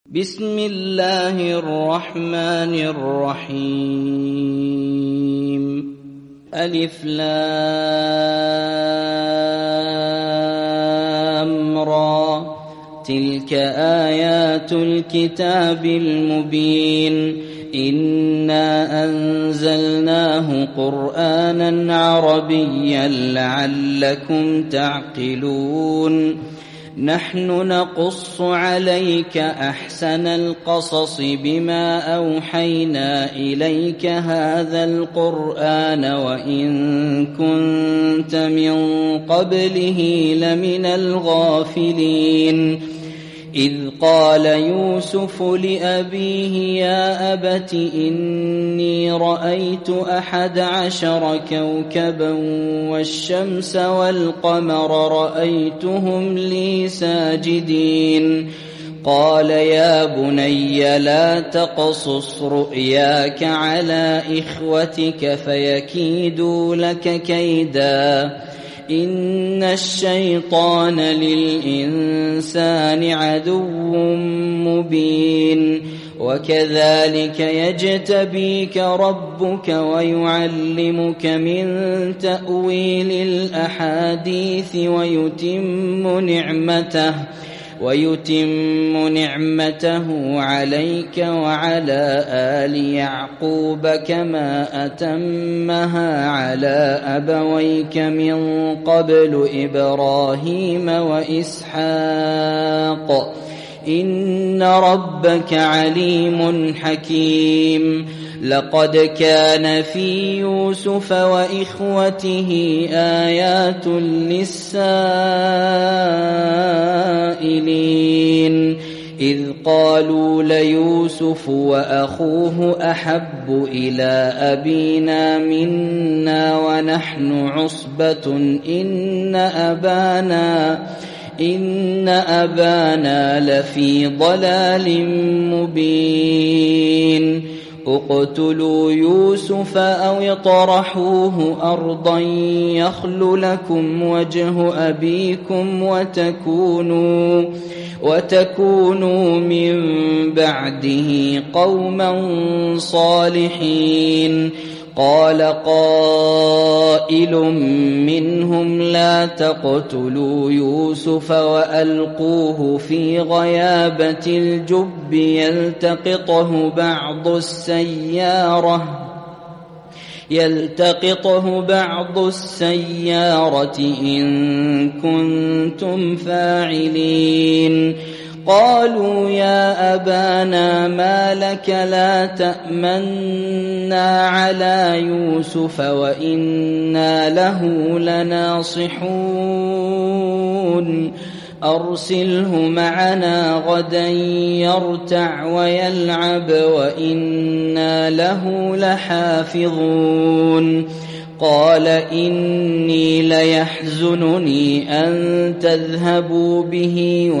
بسم الله الرحمن الرحيم. ألف لام را تلك آيات الكتاب المبين. إنا أنزلناه قرآنا عربيا لعلكم تعقلون. نحن نقص عليك أحسن القصص بما أوحينا إليك هذا القرآن وإن كنت من قبله لمن الغافلين. إذ قال يوسف لأبيه يا أبت إني رأيت 11 كوكبا والشمس والقمر رأيتهم لي ساجدين. قال يا بني لا تقصص رؤياك على إخوتك فيكيدوا لك كيدا إن الشيطان للإنسان عدو مبين. وكذلك يجتبيك ربك ويعلمك من تأويل الأحاديث ويتم نعمته عليك وعلى آل يعقوب كما أتمها على أبويك من قبل إبراهيم وإسحاق إن ربك عليم حكيم. لقد كان في يوسف وإخوته آيات للسائلين إذ قالوا ليوسف وأخوه أحب إلى أبينا منا ونحن عصبة إن أبانا لفي ضلال مبين. اقتلوا يوسف أو اطرحوه أرضا يخل لكم وجه أبيكم وتكونوا من بعده قوما صالحين. قال قائل منهم لا تقتلوا يوسف وألقوه في غيابة الجب يلتقطه بعض السيارة إن كنتم فاعلين. قالوا يا أبانا ما لك لا تأمنا على يوسف وإنا له لناصحون. أرسله معنا غدا يرتع ويلعب وإنا له لحافظون. قال إني ليحزنني أن تذهبوا به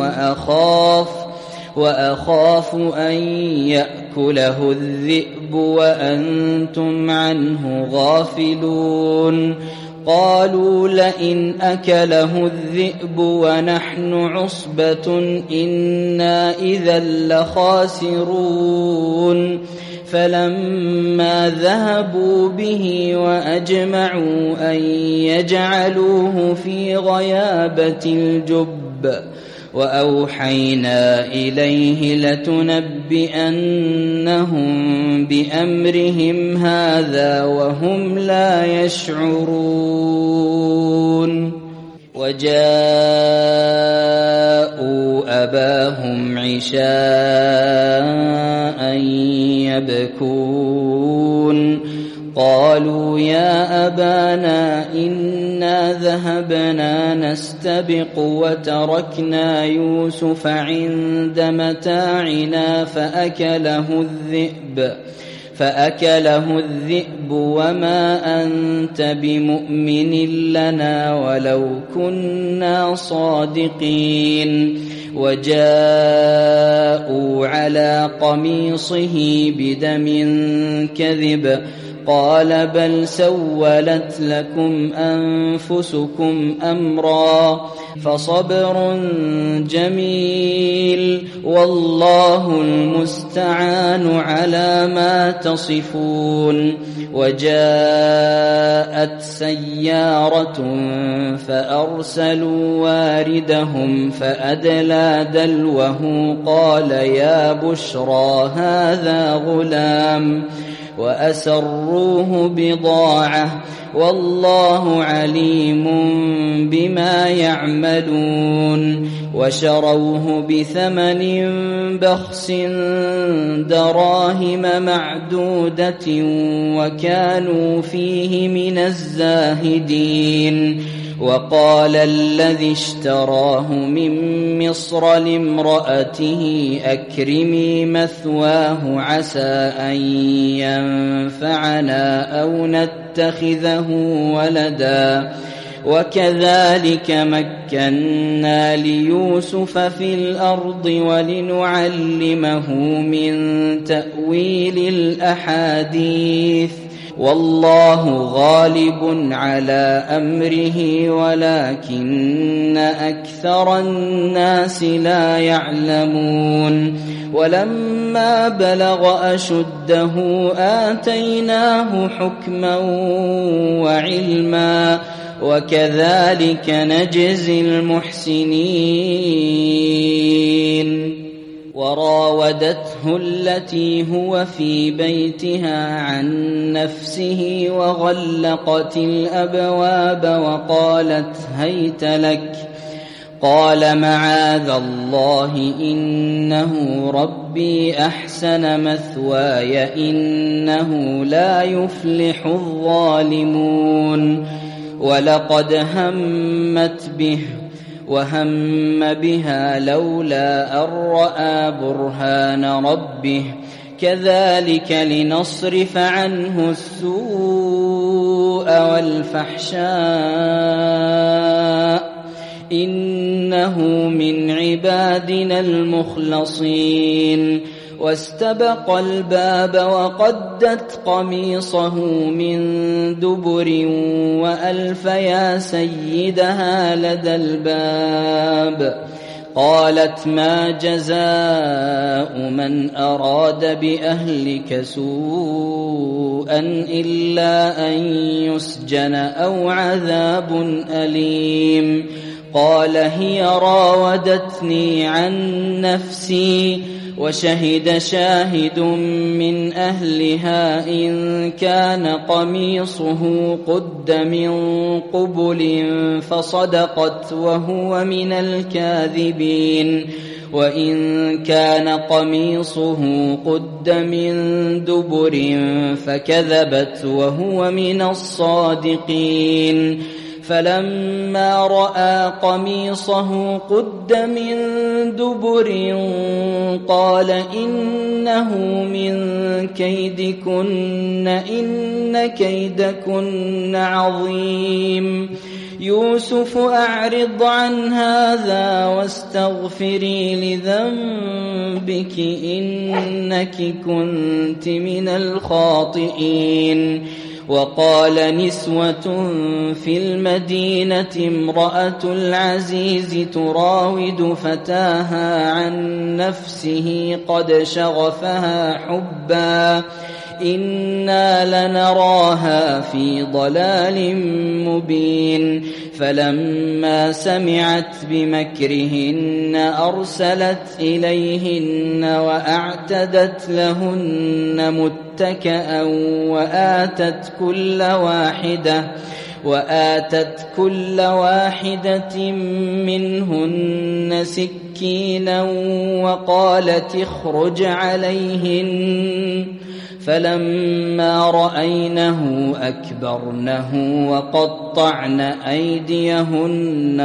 وأخاف أن يأكله الذئب وأنتم عنه غافلون. قالوا لئن أكله الذئب ونحن عصبة إنا إذا لخاسرون. فلما ذهبوا به وأجمعوا أن يجعلوه في غيابة الجب وأوحينا إليه لتنبئنهم بأمرهم هذا وهم لا يشعرون. وجاءوا أباهم عشاء يبكون. قالوا يا أبانا إنا ذهبنا نستبق وتركنا يوسف عند متاعنا فأكله الذئب وما أنت بمؤمن لنا ولو كنا صادقين. وجاءوا على قميصه بدم كذب قال بل سولت لكم أنفسكم أمرا فصبر جميل والله المستعان على ما تصفون. وجاءت سيارة فأرسلوا واردهم فأدلى دلوه قال يا بشرى هذا غلام وأسروه بضاعة والله عليم بما يعملون. وشروه بثمن بخس دراهم معدودة وكانوا فيه من الزاهدين. وقال الذي اشتراه من مصر لامرأته أكرمي مثواه عسى أن ينفعنا أو نتخذه ولدا وكذلك مكنا ليوسف في الأرض ولنعلمه من تأويل الأحاديث والله غالب على أمره ولكن أكثر الناس لا يعلمون. ولما بلغ أشده آتيناه حكما وعلما وكذلك نجزي المحسنين. وراودته التي هو في بيتها عن نفسه وغلقت الأبواب وقالت هيت لك قال معاذ الله إنه ربي أحسن مثواي إنه لا يفلح الظالمون. ولقد همت به وهم بها لولا أن رأى برهان ربه كذلك لنصرف عنه السوء والفحشاء إنه من عبادنا المخلصين. واستبق الباب وقدت قميصه من دبر وألف يا سيدها لدى الباب قالت ما جزاء من أراد بأهلك سوءا إلا أن يسجن أو عذاب أليم. قال هي راودتني عن نفسي وشهد شاهد من أهلها إن كان قميصه قد من قبل فصدقت وهو من الكاذبين وإن كان قميصه قد من دبر فكذبت وهو من الصادقين. فلما رأى قميصه قد من دبر قال إنه من كيدكن إن كيدكن عظيم. يوسف أعرض عن هذا واستغفري لذنبك إنك كنت من الخاطئين. وقال نسوة في المدينة امرأة العزيز تراود فتاها عن نفسه قد شغفها حبا إنا لنراها في ضلال مبين. فلما سمعت بمكرهن أرسلت إليهن وأعتدت لهن متكأ وآتت كل واحدة منهن سكينا وقالت اخرج عليهن. فلما رأينه أكبرنه وقطعن أيديهن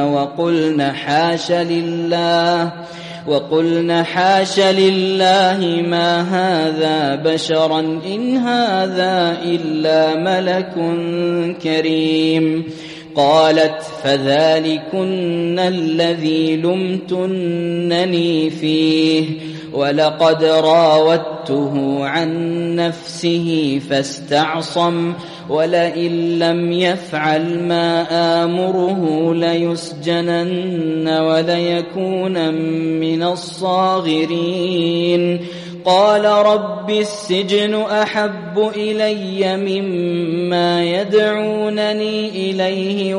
وقلن حاش لله ما هذا بشرا إن هذا إلا ملك كريم. قالت فذلكن الذي لمتنني فيه ولقد راودته عن نفسه فاستعصم ولئن لم يفعل ما آمره ليسجنن وليكون من الصاغرين قال رب السجن أحب إلي مما يدعونني إليه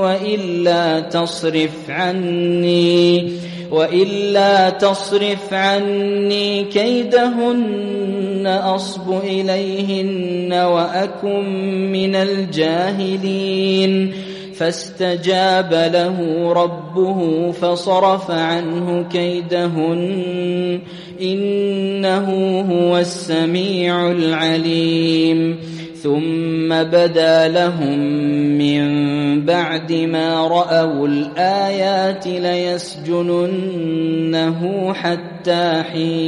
وإلا تصرف عني كيدهن أصب إليهن وأكن من الجاهلين فاستجاب له ربه فصرف عنه كيدهن إنه هو السميع العليم ثم بدا لهم من بعد ما رأوا الآيات ليسجننه حتى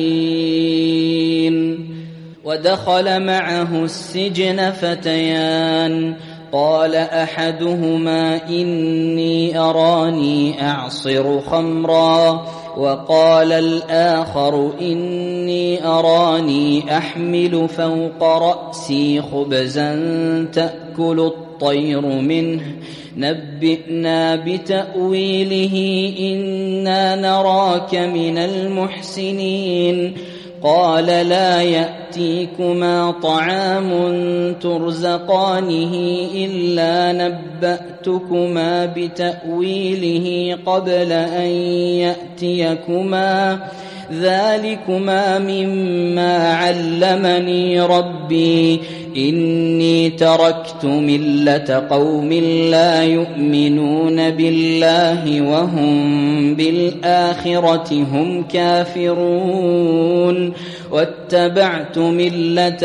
حين ودخل معه السجن فتيان قال أحدهما إني أراني أعصر خمرا وقال الآخر إني أراني أحمل فوق رأسي خبزا تأكل الطير منه نبئنا بتأويله إنا نراك من المحسنين قال لا يأتيكما طعام ترزقانه إلا نبأتكما بتأويله قبل أن يأتيكما ذلكما مما علمني ربي إني تركت ملة قوم لا يؤمنون بالله وهم بالآخرة هم كافرون واتبعت ملة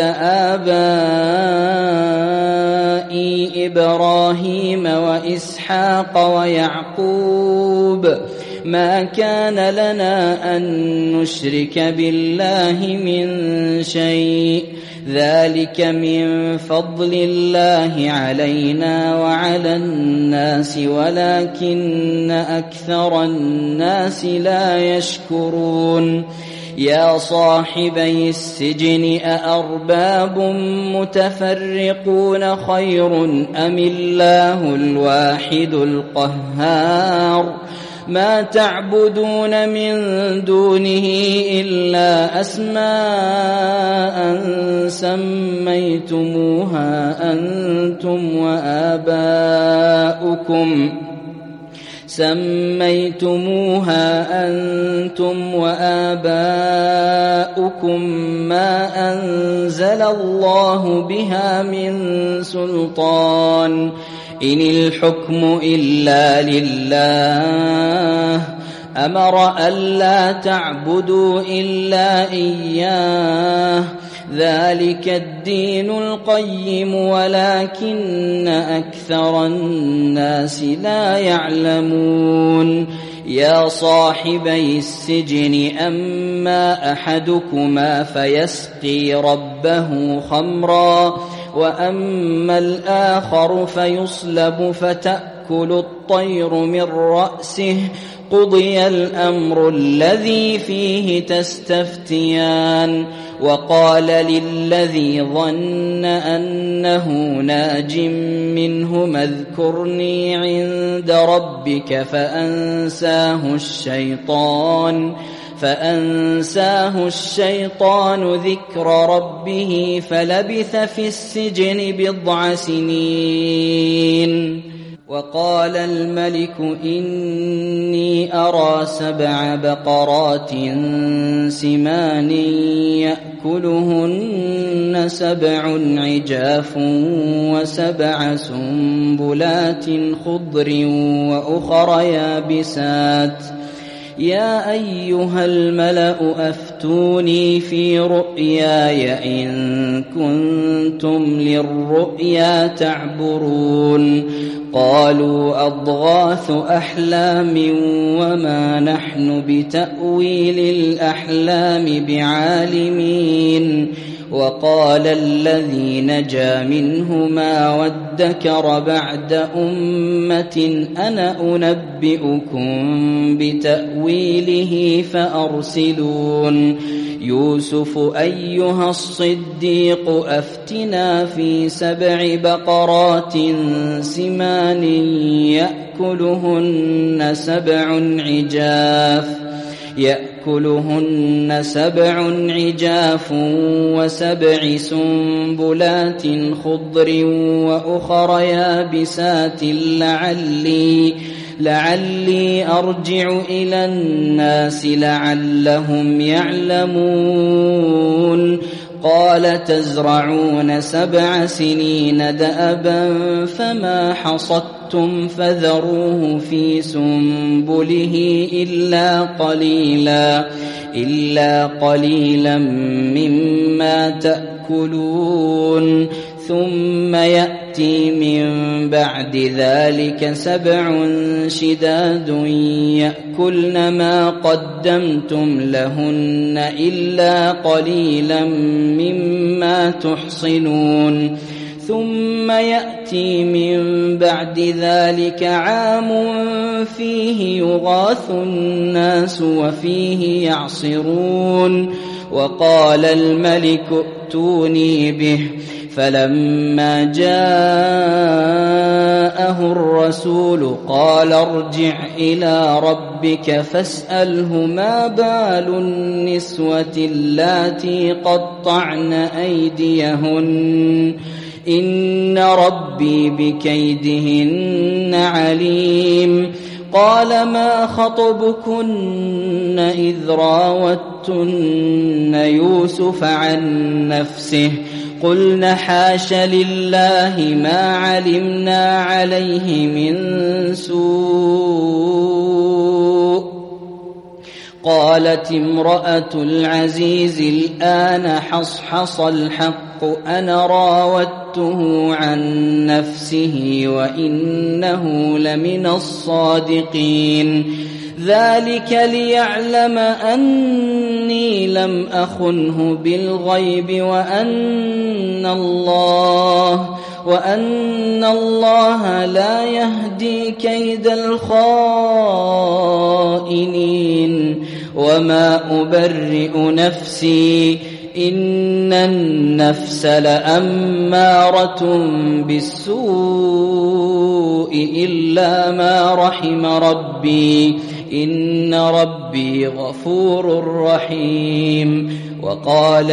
آبائي إبراهيم وإسحاق ويعقوب ما كان لنا أن نشرك بالله من شيء ذلك من فضل الله علينا وعلى الناس ولكن أكثر الناس لا يشكرون يا صاحبي السجن أأرباب متفرقون خير أم الله الواحد القهار ما تعبدون من دونه إلا أسماء سميتموها أنتم وآباؤكم ما أنزل الله بها من سلطان إن الحكم إلا لله أمر ألا تعبدوا إلا إياه ذلك الدين القيم ولكن أكثر الناس لا يعلمون يا صاحبي السجن أما أحدكما فيسقي ربه خمرا وأما الآخر فيصلب فتأكل الطير من رأسه قضي الأمر الذي فيه تستفتيان وقال للذيظن أنه ناج منهما اذكرني عند ربك فأنساه الشيطان ذكر ربه فلبث في السجن 9 سنين وقال الملك إني أرى 7 بقرات سمان يأكلهن 7 عجاف و7 سنبلات خضر وأخر يابسات يا أيها الملأ أفتوني في رؤياي إن كنتم للرؤيا تعبرون قالوا أضغاث أحلام وما نحن بتأويل الأحلام بعالمين وقال الذي نجا منهما وادكر بعد أمة أنا أنبئكم بتأويله فأرسلون يوسف أيها الصديق أفتنا في 7 بقرات سمان يأكلهن 7 عجاف و7 سنبلات خضر وأخر يابسات لعلي أرجع إلى الناس لعلهم يعلمون قال تزرعون 7 سنين دأبا فما حصدتم فذروه في سنبله إلا قليلا مما تأكلون ثم يأتي من بعد ذلك 7 شداد يأكلن ما قدمتم لهن إلا قليلا مما تحصنون ثم يأتي من بعد ذلك عام فيه يغاث الناس وفيه يعصرون وقال الملك ائتوني به فلما جاءه الرسول قال ارجع إلى ربك فاسأله ما بال النسوة اللاتي قطعن أيديهن إن ربي بكيدهن عليم قال ما خطبكن إذ راوتن يوسف عن نفسه قلنا حاش لله ما علمنا عليه من سوء قالت امرأة العزيز الآن حصحص الحق أنا راودته عن نفسه وإنه لمن الصادقين ذلك ليعلم أني لم أخنه بالغيب وأن الله لا يهدي كيد الخائنين وما أبرئ نفسي إن النفس لأمارة بالسوء إلا ما رحم ربي إن ربي غفور رحيم وقال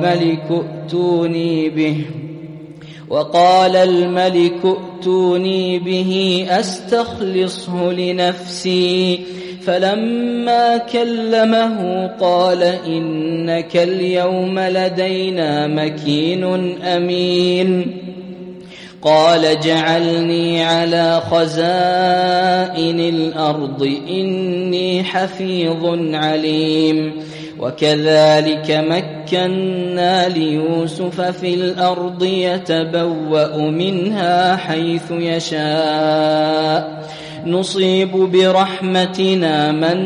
الملك ائتوني به أستخلصه لنفسي فلما كلمه قال إنك اليوم لدينا مكين أمين قال اجعلني على خزائن الأرض إني حفيظ عليم وكذلك مكنا ليوسف في الأرض يتبوأ منها حيث يشاء نصيب برحمتنا من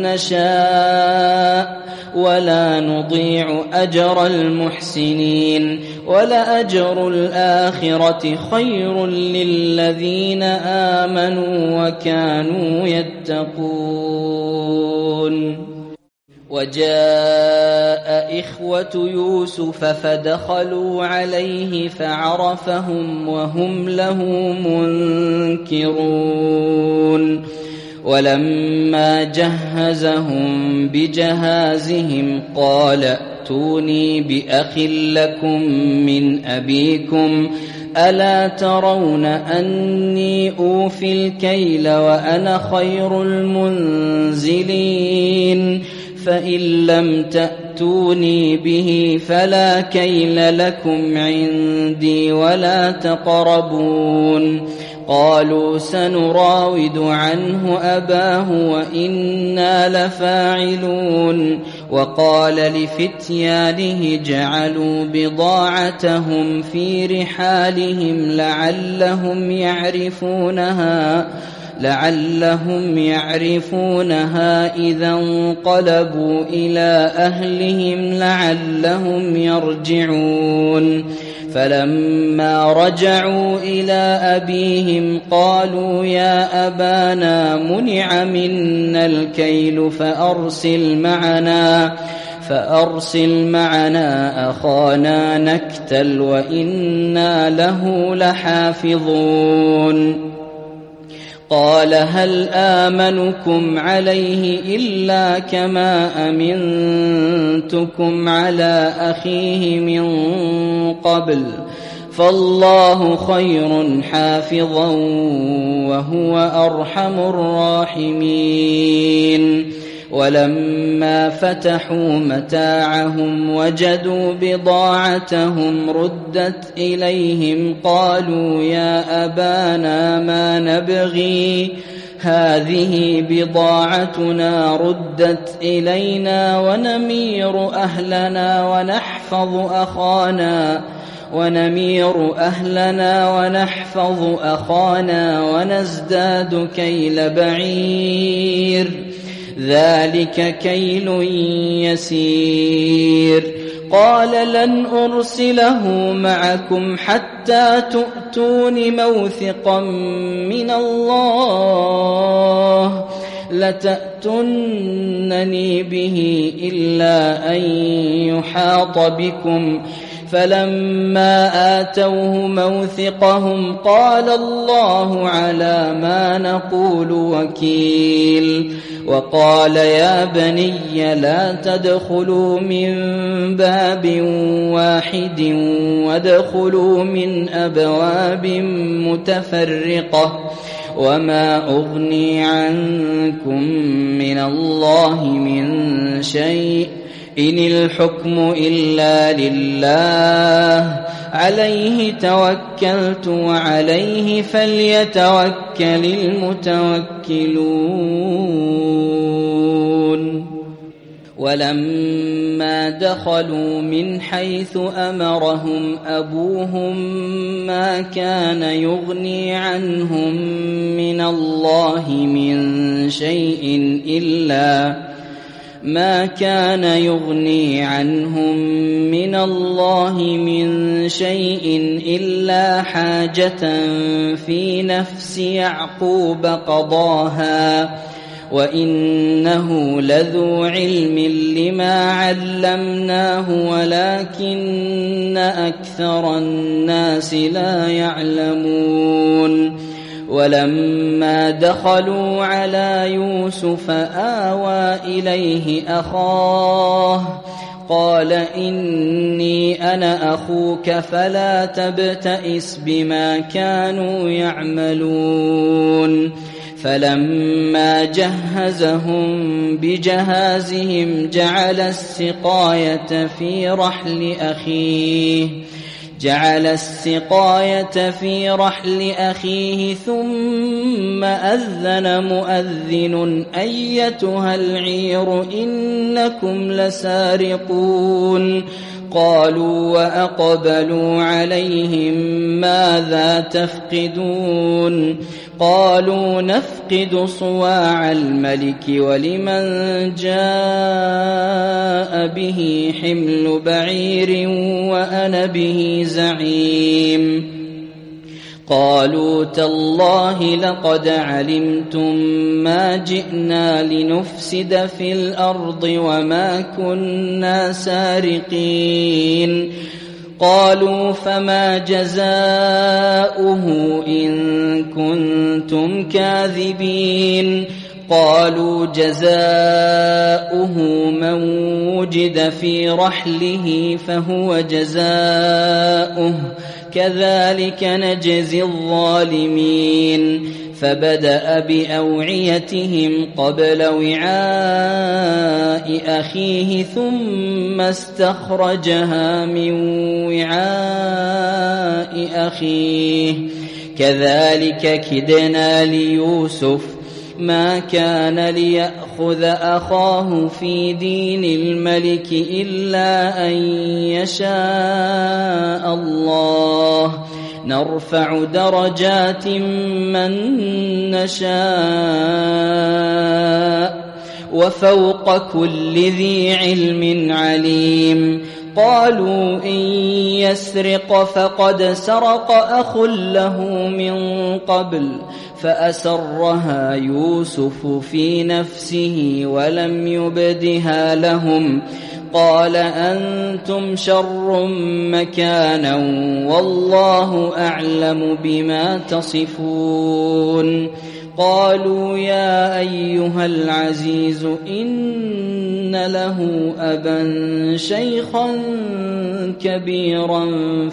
نشاء ولا نضيع أجر المحسنين ولأجر الآخرة خير للذين آمنوا وكانوا يتقون وجاء إخوة يوسف فدخلوا عليه فعرفهم وهم له منكرون ولما جهزهم بجهازهم قال ائتوني بأخ لكم من أبيكم ألا ترون أني أوفي الكيل وأنا خير المنزلين فإن لم تأتوني به فلا كيل لكم عندي ولا تقربون قالوا سنراود عنه أباه وإنا لفاعلون وقال لفتيانه جعلوا بضاعتهم لعلهم يعرفونها إذا انقلبوا إلى أهلهم لعلهم يرجعون فلما رجعوا إلى أبيهم قالوا يا أبانا منع منا الكيل فأرسل معنا أخانا نكتل وإنا له لحافظون قال هل آمنكم عليه إلا كما أمنتكم على أخيه من قبل فالله خير حافظا وهو أرحم الراحمين ولما فتحوا متاعهم وجدوا بضاعتهم ردت إليهم قالوا يا أبانا ما نبغي هذه بضاعتنا ردت إلينا ونمير أهلنا ونحفظ أخانا ونزداد كيل بعير ذلك كيل يسير قال لن أرسله معكم حتى تؤتون موثقا من الله لتأتونني به إلا أن يحاط بكم فلما آتوه موثقهم قال الله على ما نقول وكيل وقال يا بني لا تدخلوا من باب واحد وادخلوا من أبواب متفرقة وما أغني عنكم من الله من شيء إن الحكم إلا لله عليه توكلت وعليه فليتوكل المتوكلون ولما دخلوا من حيث أمرهم أبوهم ما كان يغني عنهم من الله من شيء إلا حاجة في نفس يعقوب قضاها وإنه لذو علم لما علمناه ولكن أكثر الناس لا يعلمون ولما دخلوا على يوسف آوى إليه أخاه قال إني أنا أخوك فلا تبتئس بما كانوا يعملون فلما جهزهم بجهازهم جعل السقاية في رحل أخيه ثم أذن مؤذن أيتها العير إنكم لسارقون قالوا وأقبلوا عليهم ماذا تفقدون قالوا نفقد صواع الملك ولمن جاء به حمل بعير وأنا به زعيم قالوا تالله لقد علمتم ما جئنا لنفسد في الأرض وما كنا سارقين قالوا فما جزاؤه إن كنتم كاذبين قالوا جزاؤه من وجد في رحله فهو جزاؤه كذلك نجزي الظالمين فبدأ بأوعيتهم قبل وعاء أخيه ثم استخرجها من وعاء أخيه كذلك كدنا ليوسف ما كان ليأخذ أخاه في دين الملك إلا أن يشاء الله نرفع درجات من نشاء وفوق كل ذي علم عليم. قالوا إن يسرق فقد سرق أخ له من قبل فأسرها يوسف في نفسه ولم يبدها لهم قال أنتم شر مكانا والله أعلم بما تصفون. قالوا يا أيها العزيز إن له أبا شيخا كبيرا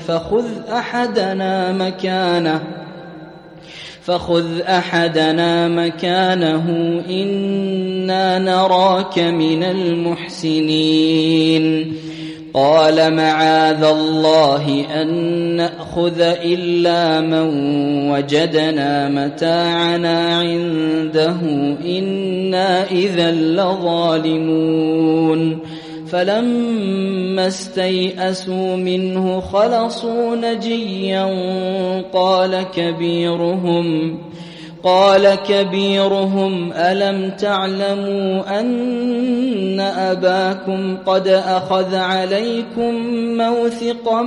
فخذ أحدنا مكانه إنا نراك من المحسنين. قال معاذ الله أن نأخذ إلا من وجدنا متاعنا عنده إنا إذا لظالمون. فلما استيئسوا منه خلصوا نجيا قال كبيرهم ألم تعلموا أن أباكم قد أخذ عليكم موثقا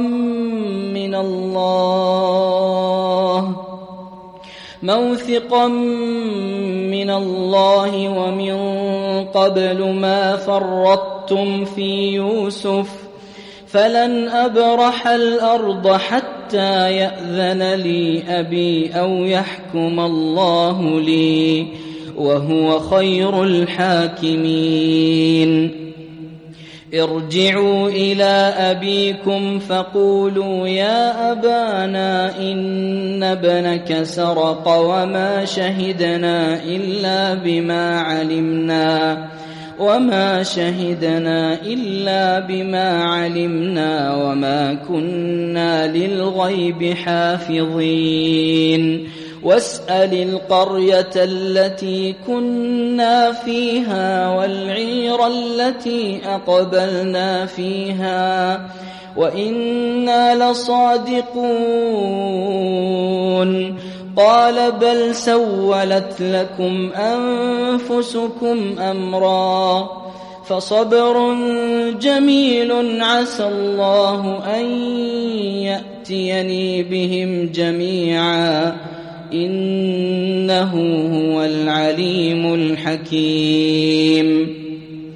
من الله ومن قبل ما فرطتم في يوسف فلن أبرح الأرض حتى يأذن لي أبي أو يحكم الله لي وهو خير الحاكمين. ارجعوا إلى أبيكم فقولوا يا أبانا إن ابنك سرق وما شهدنا إلا بما علمنا وما كنا للغيب حافظين. واسأل القرية التي كنا فيها والعير التي أقبلنا فيها وإنا لصادقون. قال بل سولت لكم أنفسكم أمرا فصبر جميل عسى الله أن يأتيني بهم جميعا إنه هو العليم الحكيم.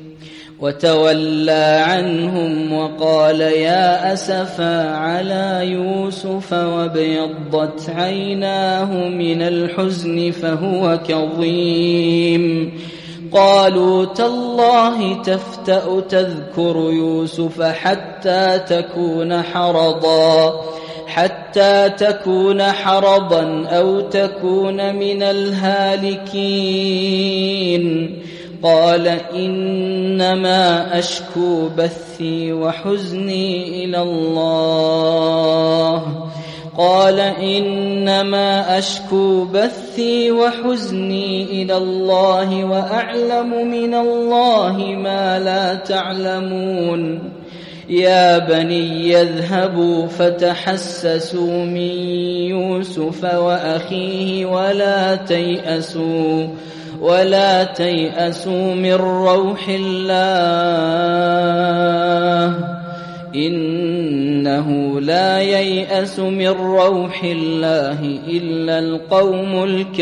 وتولى عنهم وقال يا أسفا على يوسف وابيضت عيناه من الحزن فهو كظيم. قالوا تالله تفتأ تذكر يوسف حتى تكون حرضا أو تكون من الهالكين. قال إنما أشكو بثي وحزني إلى الله وأعلم من الله ما لا تعلمون. يا بني يذهبوا فتحسسوا من يوسف وأخيه ولا تيأسوا من روح الله إنه لا ييأس من روح الله إلا القوم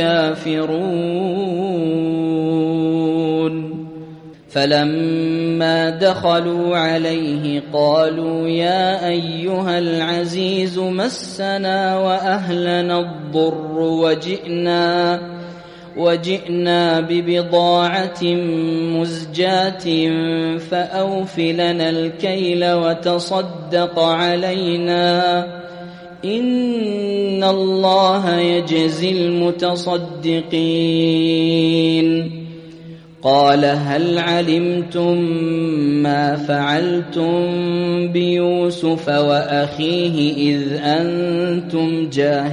الكافرون. فلما دخلوا عليه قالوا يا أيها العزيز مسنا وأهلنا الضر وجئنا ببضاعة مزجاة فأوف لنا الكيل وتصدق علينا إن الله يجزي المتصدقين. قال هل علمتم ما فعلتم بيوسف وأخيه إذ أنتم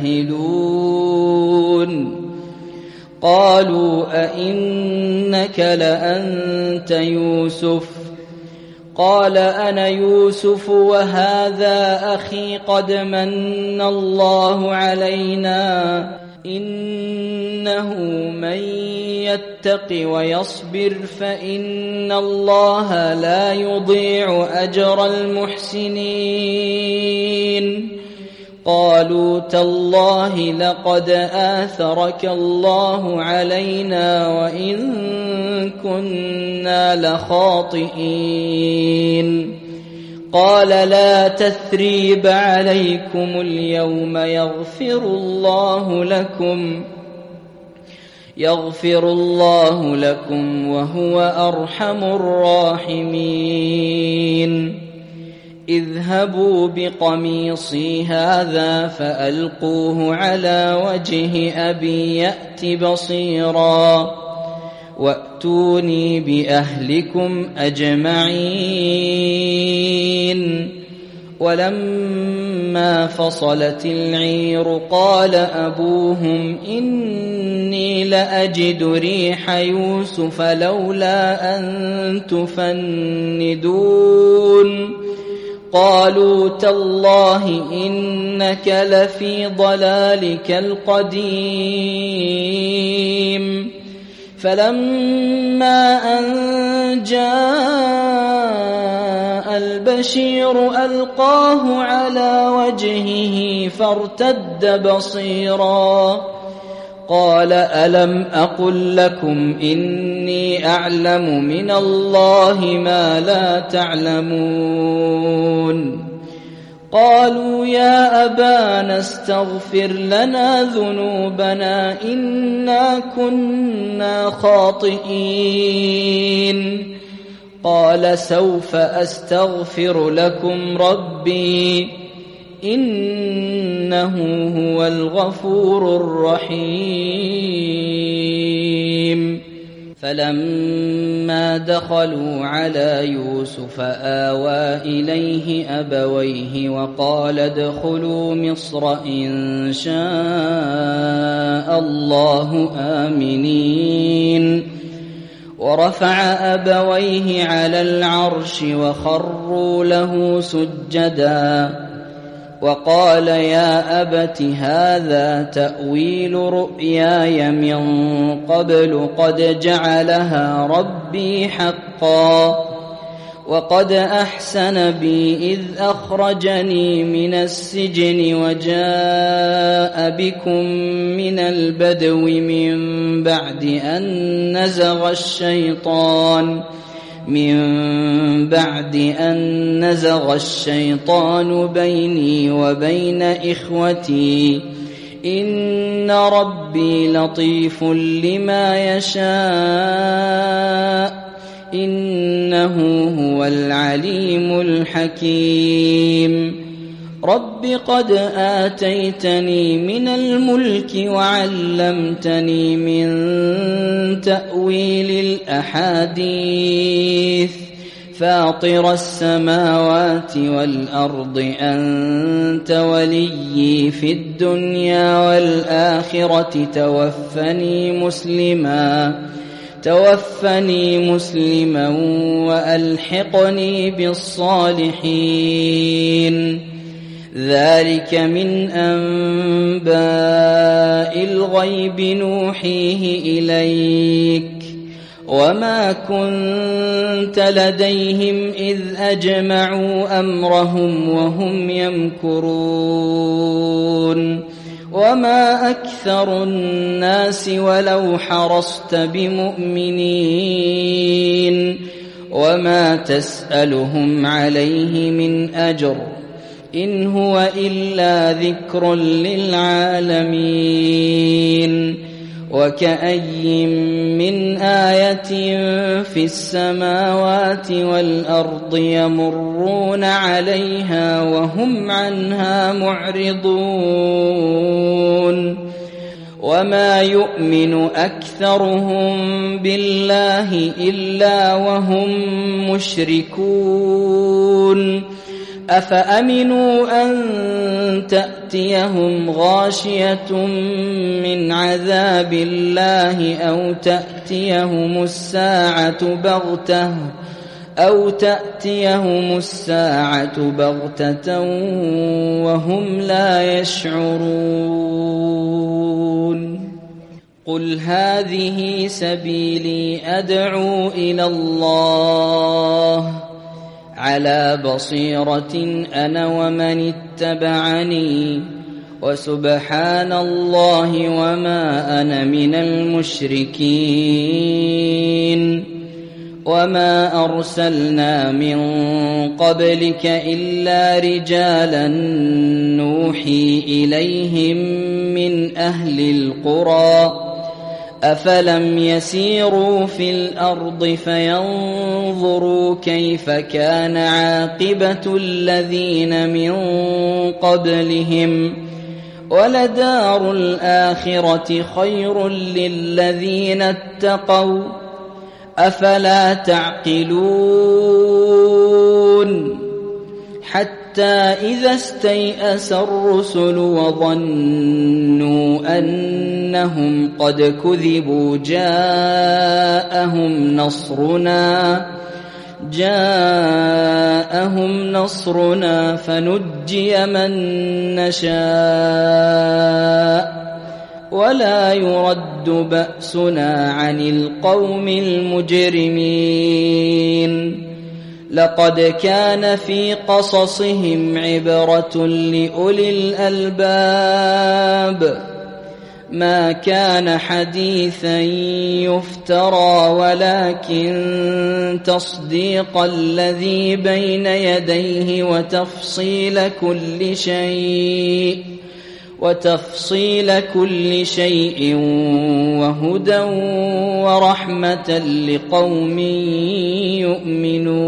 جاهلون؟ قالوا أئنك لأنت يوسف؟ قال أنا يوسف وهذا أخي قد من الله علينا إنه من يتق ويصبر فإن الله لا يضيع أجر المحسنين قالوا تالله لقد آثرك الله علينا وإن كنا لخاطئين قال لا تثريب عليكم اليوم يغفر الله لكم وهو أرحم الراحمين اذهبوا بقميصي هذا فألقوه على وجه أبي يأت بصيرا وأتوني بأهلكم أجمعين ولما فصلت العير قال أبوهم إني لأجد ريح يوسف لولا أن تفندون قالوا تالله إنك لفي ضلالك القديم فلما أن جاء البشير ألقاه على وجهه فارتد بصيرا قال ألم أقل لكم إني أعلم من الله ما لا تعلمون قالوا يا أبانا استغفر لنا ذنوبنا إنا كنا خاطئين قال سوف أستغفر لكم ربي إنه هو الغفور الرحيم فلما دخلوا على يوسف آوى إليه أبويه وقال ادخلوا مصر إن شاء الله آمنين ورفع أبويه على العرش وخروا له سجدا وقال يا أبت هذا تأويل رؤياي من قبل قد جعلها ربي حقا وقد أحسن بي إذ أخرجني من السجن وجاء بكم من البدو من بعد أن نزغ الشيطان بيني وبين إخوتي إن ربي لطيف لما يشاء إنه هو العليم الحكيم رب قد آتيتني من الملك وعلمتني من تأويل الأحاديث فاطر السماوات والأرض أنت وليي في الدنيا والآخرة توفني مسلما وألحقني بالصالحين ذلك من أنباء الغيب نوحيه إليك وما كنت لديهم إذ أجمعوا أمرهم وهم يمكرون وما أكثر الناس ولو حرصت بمؤمنين وما تسألهم عليه من أجر إن هو إلا ذكر للعالمين وكأي من آية في السماوات والأرض يمرون عليها وهم عنها معرضون وما يؤمن أكثرهم بالله إلا وهم مشركون أفأمنوا أن تأتيهم غاشية من عذاب الله أو تأتيهم الساعة أو تأتيهم الساعة بغتة وهم لا يشعرون قل هذه سبيلي أدعو إلى الله على بصيرة أنا ومن اتبعني وسبحان الله وما أنا من المشركين وما أرسلنا من قبلك إلا رجالا نوحي إليهم من أهل القرى أفلم يسيروا في الأرض فينظروا كيف كان عاقبة الذين من قبلهم ولدار الآخرة خير للذين اتقوا أفلا تعقلون حتى إذا استيأس الرسل وظنوا أنهم قد كذبوا جاءهم نصرنا فنجي من نشاء ولا يرد بأسنا عن القوم المجرمين لقد كان في قصصهم عبرة لأولي الألباب ما كان حديثا يفترى ولكن تصديق الذي بين يديه وتفصيل كل شيء وهدى ورحمة لقوم يؤمنون